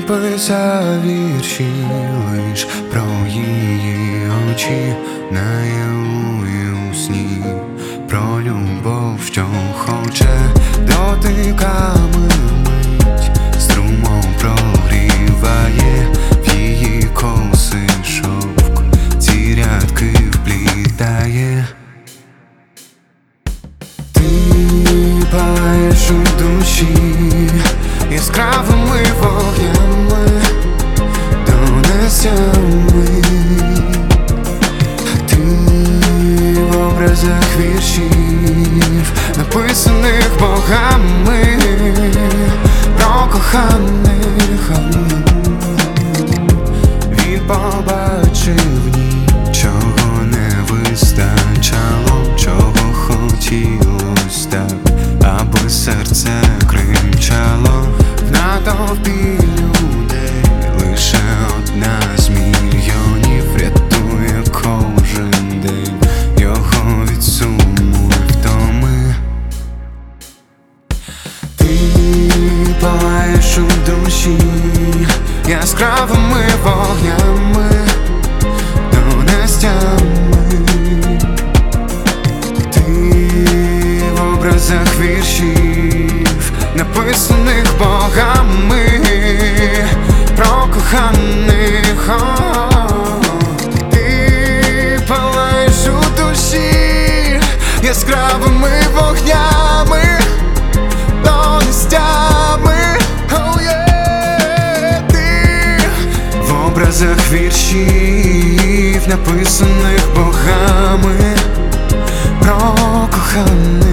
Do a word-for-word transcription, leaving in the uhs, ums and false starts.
писав вірші лиш про її очі, наяву і у сні, про любов, що хоче дотиками мить, струмом прогріває в її коси шовк, ці рядки вплітає. Ти палаєш у душі яскравими вогнями, донесями. Ти в образах віршів, написаних богами, про коханих. Він побачив в ній, чого не вистачало, чого хотілось так, аби серце кричало. В натовпі людей лише одна з мільйонів рятує кожен день його від суму і втоми. Ти палаєш у душі яскравими вогнями, донестями. Ти в образах віршів, написаних богами, про коханих. Ти палаєш у душі яскравими вогнями, донестями. Oh, yeah. Ти в образах віршів, написаних богами, про коханих.